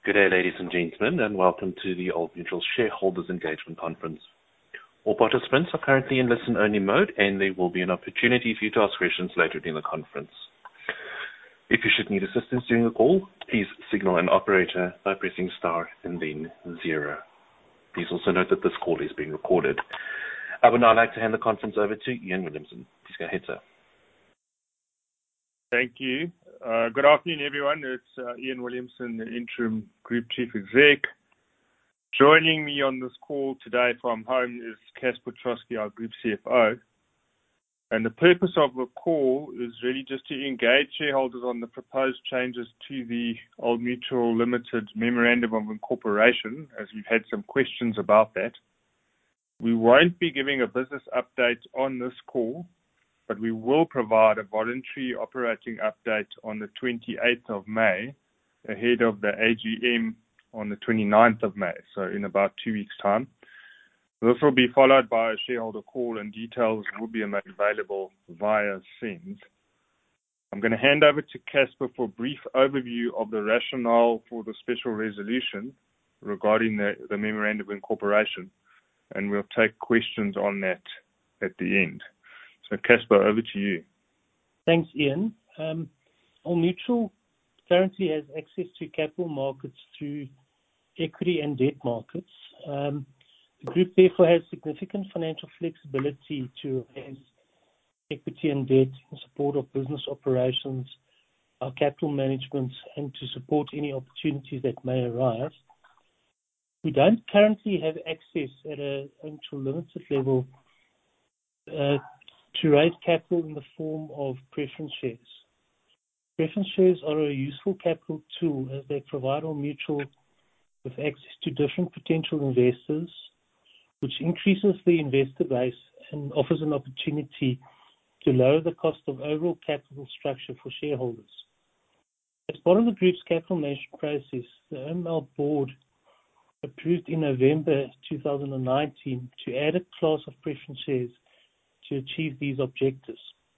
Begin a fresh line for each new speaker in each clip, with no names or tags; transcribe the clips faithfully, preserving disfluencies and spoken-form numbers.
Good day, ladies and gentlemen, and welcome to the Old Mutual Shareholders Engagement Conference. All participants are currently in listen-only mode, and there will be an opportunity for you to ask questions later in the conference. If you should need assistance during the call, please signal an operator by pressing star and then zero. Please also note that this call is being recorded. I would now like to hand the conference over to Ian Williamson. Please go ahead, sir.
Thank you. Uh, good afternoon, everyone. It's uh, Ian Williamson, the Interim Group Chief Exec. Joining me on this call today from home is Casper Troskie, our Group C F O. And the purpose of the call is really just to engage shareholders on the proposed changes to the Old Mutual Limited Memorandum of Incorporation, as we've had some questions about that. We won't be giving a business update on this call, but we will provide a voluntary operating update on the twenty-eighth of May, ahead of the A G M on the twenty-ninth of May, so in about two weeks' time. This will be followed by a shareholder call, and details will be made available via SENS. I'm going to hand over to Casper for a brief overview of the rationale for the special resolution regarding the, the Memorandum of Incorporation, and we'll take questions on that at the end. So, Casper, over to you.
Thanks, Ian. Um, Old Mutual currently has access to capital markets through equity and debt markets. Um, the group therefore has significant financial flexibility to raise equity and debt in support of business operations, our capital management, and to support any opportunities that may arise. We don't currently have access at a Old Mutual Limited level uh, to raise capital in the form of preference shares. Preference shares are a useful capital tool as they provide Old Mutual with access to different potential investors, which increases the investor base and offers an opportunity to lower the cost of overall capital structure for shareholders. As part of the group's capital management process, the O M L board approved in November two thousand nineteen to add a class of preference shares to achieve these objectives.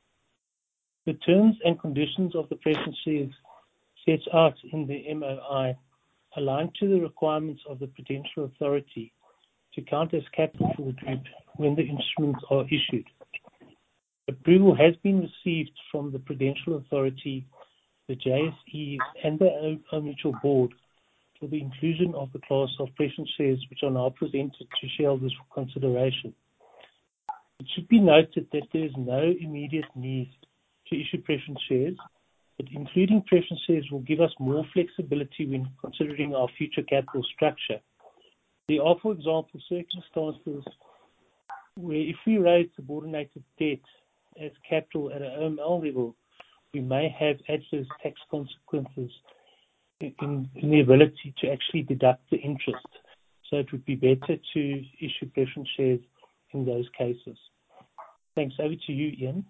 The terms and conditions of the preference shares set out in the M O I align to the requirements of the Prudential Authority to count as capital for the group when the instruments are issued. Approval has been received from the Prudential Authority, the J S E, and the Old Mutual board for the inclusion of the class of preference shares, which are now presented to shareholders for consideration. It should be noted that there is no immediate need to issue preference shares, but including preference shares will give us more flexibility when considering our future capital structure. There are, for example, circumstances where if we raise subordinated debt as capital at an O M L level, we may have adverse tax consequences in, in the ability to actually deduct the interest. So it would be better to issue preference shares in those cases. Thanks. Over to you, Ian.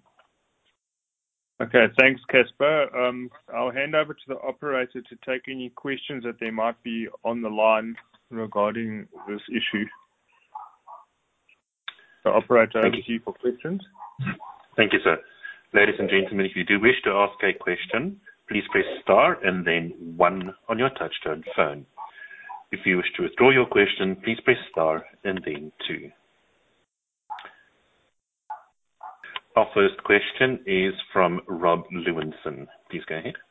Okay, thanks, Casper. Um, I'll hand over to the operator to take any questions that there might be on the line regarding this issue. The operator, over to you for questions.
Thank you, sir. Ladies and gentlemen, if you do wish to ask a question, please press star and then one on your touchtone phone. If you wish to withdraw your question, please press star and then two. Our first question is from Rob Lewinson. Please go ahead.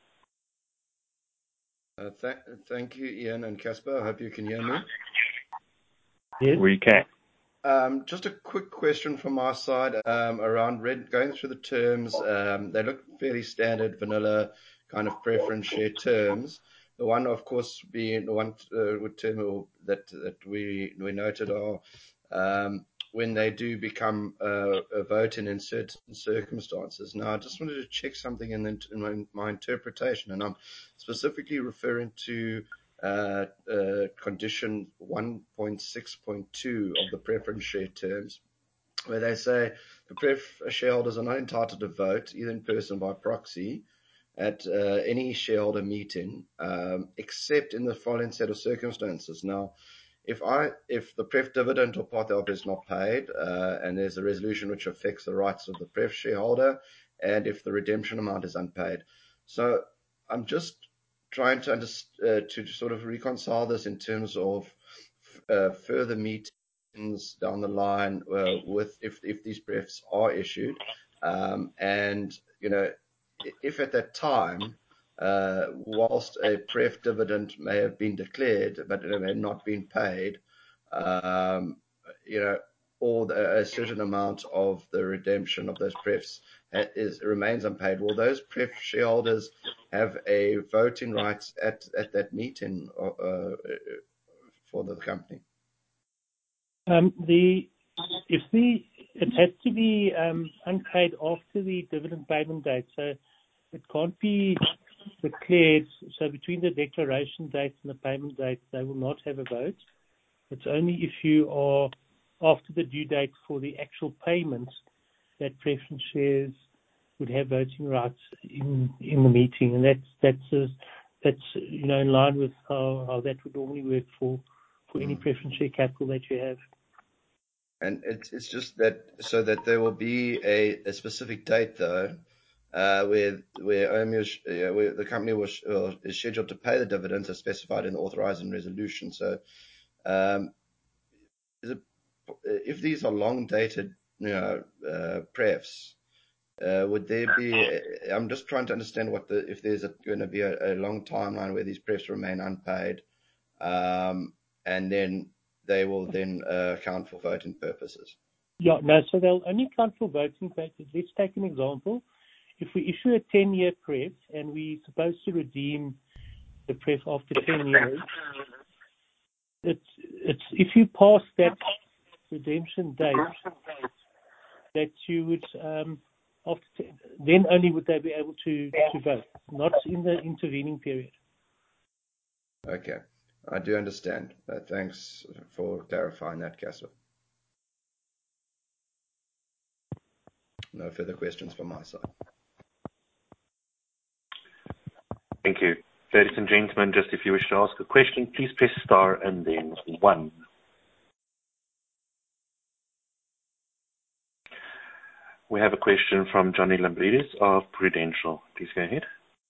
Uh, th- thank you, Ian and Casper. I hope you can hear me.
Yes, we can.
Um, just a quick question from my side um, around read, going through the terms. Um, they look fairly standard, vanilla kind of preference share terms. The one, of course, being the one uh, term that that we we noted are um, when they do become uh, a vote in, in certain circumstances. Now, I just wanted to check something in, the, in my, my interpretation, and I'm specifically referring to uh, uh, condition one point six point two of the preference share terms, where they say the pref shareholders are not entitled to vote, either in person or by proxy, at uh, any shareholder meeting, um, except in the following set of circumstances. Now, If I, if the pref dividend or part thereof is not paid, uh, and there's a resolution which affects the rights of the pref shareholder, and if the redemption amount is unpaid. So I'm just trying to under, uh, to sort of reconcile this in terms of uh, further meetings down the line uh, with if if these prefs are issued, um, and you know if at that time, uh, whilst a pref dividend may have been declared but it may not been paid, um, you know, or the, a certain amount of the redemption of those prefs is remains unpaid, will those pref shareholders have a voting rights at, at that meeting uh, for the company?
Um, the if the it has to be um, unpaid after the dividend payment date, so it can't be declared. So between the declaration date and the payment date, they will not have a vote. It's only if you are after the due date for the actual payment that preference shares would have voting rights in in the meeting, and that's that's a, that's you know in line with how, how that would normally work for for any preference share capital that you have.
And it's it's just that so that there will be a, a specific date though, uh, where where O M U is, uh, where the company was uh, is scheduled to pay the dividends as specified in the authorizing resolution. So, um, is it, if these are long dated, you know, uh, prefs, uh, would there be? I'm just trying to understand what the if there's going to be a, a long timeline where these prefs remain unpaid, um, and then they will then uh, account for voting purposes.
Yeah, no, so they'll only count for voting purposes. Let's take an example. If we issue a ten-year pref and we're supposed to redeem the pref after ten years, it's it's if you pass that redemption date, that you would um, after ten, then only would they be able to to vote, not in the intervening period.
Okay, I do understand. Uh, thanks for clarifying that, Casper. No further questions from my side.
Thank you. Ladies and gentlemen, just if you wish to ask a question, please press star and then one. We have a question from Johnny Lambridis of Prudential. Please go ahead.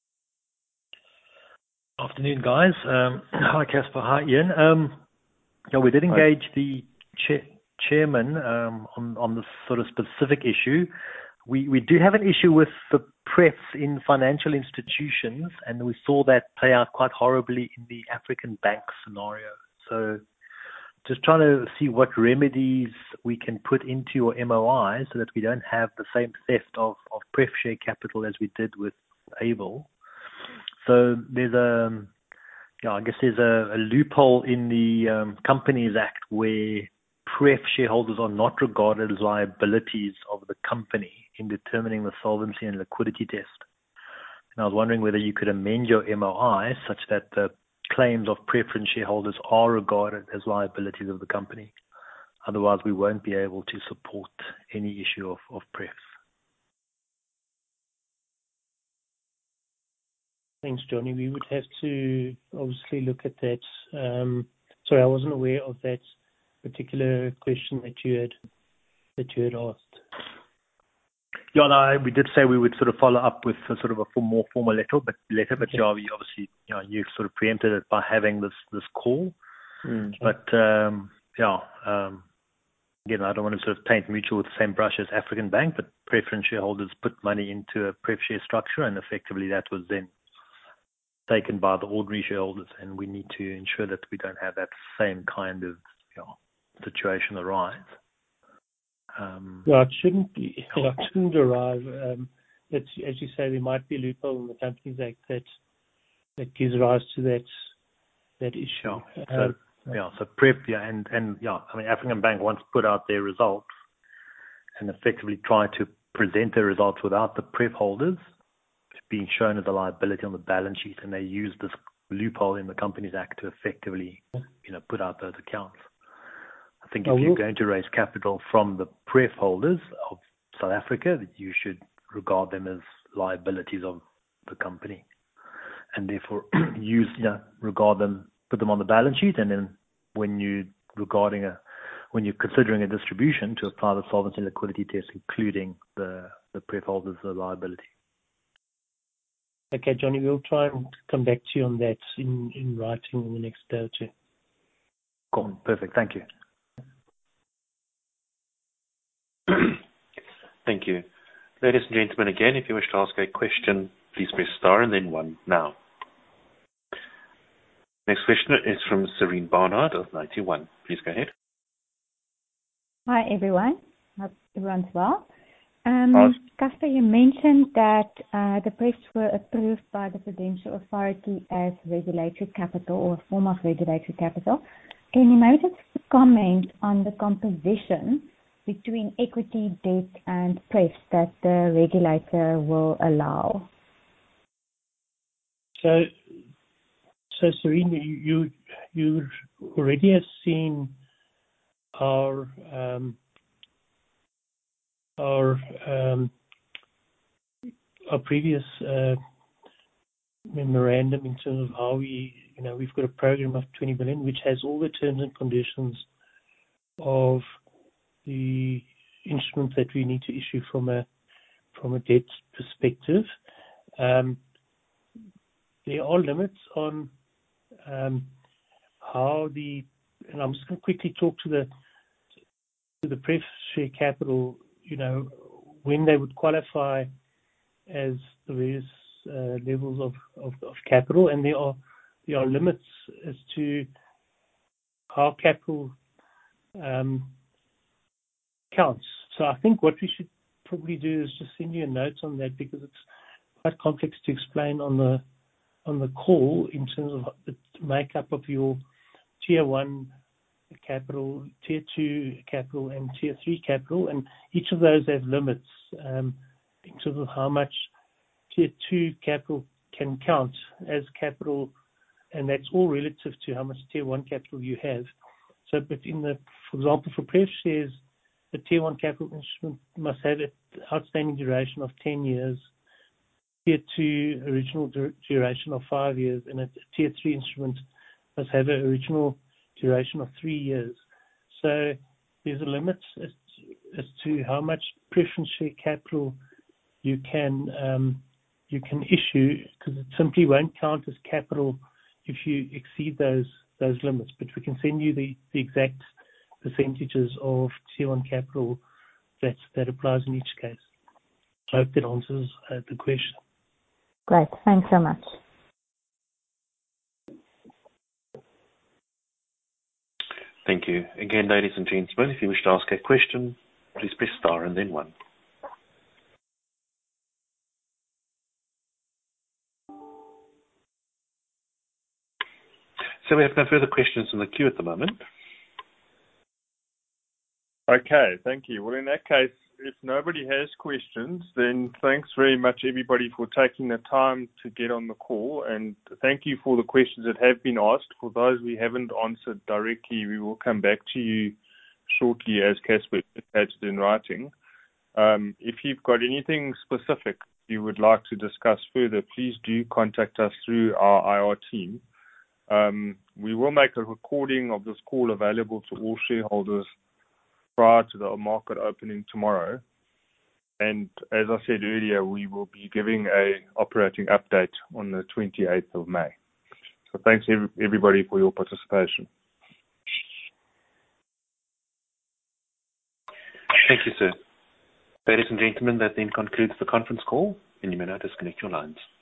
Afternoon, guys. Um, hi, Casper. Hi, Ian. Um, yeah, we did engage hi. the cha- chairman um, on, on this sort of specific issue. We we do have an issue with the prefs in financial institutions, and we saw that play out quite horribly in the African bank scenario. So just trying to see what remedies we can put into your M O I so that we don't have the same theft of, of pref share capital as we did with Able. So there's a, yeah, I guess there's a, a loophole in the um, Companies Act where pref shareholders are not regarded as liabilities of the company in determining the solvency and liquidity test. And I was wondering whether you could amend your M O I such that the claims of preference shareholders are regarded as liabilities of the company. Otherwise, we won't be able to support any issue of, of prefs.
Thanks, Johnny. We would have to obviously look at that. Um, sorry, I wasn't aware of that particular question that you had that you had asked.
Yeah, no, we did say we would sort of follow up with a sort of a more formal letter, but letter, but okay. yeah, we obviously, you know, you sort of preempted it by having this this call. Mm. But um, yeah, um, again, I don't want to sort of paint Mutual with the same brush as African Bank, but preference shareholders put money into a pref share structure, and effectively that was then taken by the ordinary shareholders, and we need to ensure that we don't have that same kind of, you know, situation arise. Um,
well, it shouldn't be. You know, it shouldn't arrive. Um, it's, as you say, there might be a loophole in the Companies Act that that gives rise to that that issue.
Yeah. So um, yeah, so pref, yeah, and and yeah, I mean, African Bank once put out their results and effectively tried to present their results without the pref holders being shown as a liability on the balance sheet, and they used this loophole in the Companies Act to effectively, you know, put out those accounts. I think if you're going to raise capital from the pref holders of South Africa, that you should regard them as liabilities of the company, and therefore use, you know, regard them, put them on the balance sheet, and then when you regarding a, when you're considering a distribution, to apply the solvency and liquidity test, including the the pref holders as a liability.
Okay, Johnny, we'll try and come back to you on that in, in writing in the next day or two.
Cool. Perfect. Thank you.
Thank you. Ladies and gentlemen, again, if you wish to ask a question, please press star and then one now. Next question is from Serene Barnard of ninety one. Please go ahead.
Hi, everyone. Hope everyone's well. Um, Casper, you mentioned that uh, the prefs were approved by the Prudential Authority as regulatory capital or a form of regulatory capital. Can you maybe just comment on the composition between equity, debt, and prefs that the regulator will allow?
So, so Serene, you you already have seen our um, our um, our previous uh, memorandum in terms of how we, you know, we've got a program of twenty billion, which has all the terms and conditions of the instruments that we need to issue from a from a debt perspective. Um, there are limits on um, how the, and I'm just going to quickly talk to the to the pref share capital, you know, when they would qualify as the various uh, levels of, of, of capital, and there are there are limits as to how capital um, counts. So I think what we should probably do is just send you a note on that, because it's quite complex to explain on the on the call in terms of the makeup of your tier one capital, tier two capital, and tier three capital, and each of those have limits um, in terms of how much tier two capital can count as capital, and that's all relative to how much tier one capital you have. So, but in the, for example, for pref shares, the tier one capital instrument must have an outstanding duration of ten years, tier two original dur- duration of five years, and a tier three instrument must have an original duration of three years. So there's a limit as to, as to how much preference share capital you can um, you can issue, because it simply won't count as capital if you exceed those those limits. But we can send you the, the exact percentages of tier one capital that that applies in each case. I hope that answers uh, the question.
Great. Thanks so much.
Thank you. Again, ladies and gentlemen, if you wish to ask a question, please press star and then one. So we have no further questions in the queue at the moment.
Okay, thank you. Well, in that case, if nobody has questions, then thanks very much, everybody, for taking the time to get on the call. And thank you for the questions that have been asked. For those we haven't answered directly, we will come back to you shortly, as Casper indicated in writing. Um, if you've got anything specific you would like to discuss further, please do contact us through our I R team. Um, we will make a recording of this call available to all shareholders prior to the market opening tomorrow. And as I said earlier, we will be giving a operating update on the twenty-eighth of May. So thanks every, everybody for your participation.
Thank you, sir. Ladies and gentlemen, that then concludes the conference call, and you may now disconnect your lines.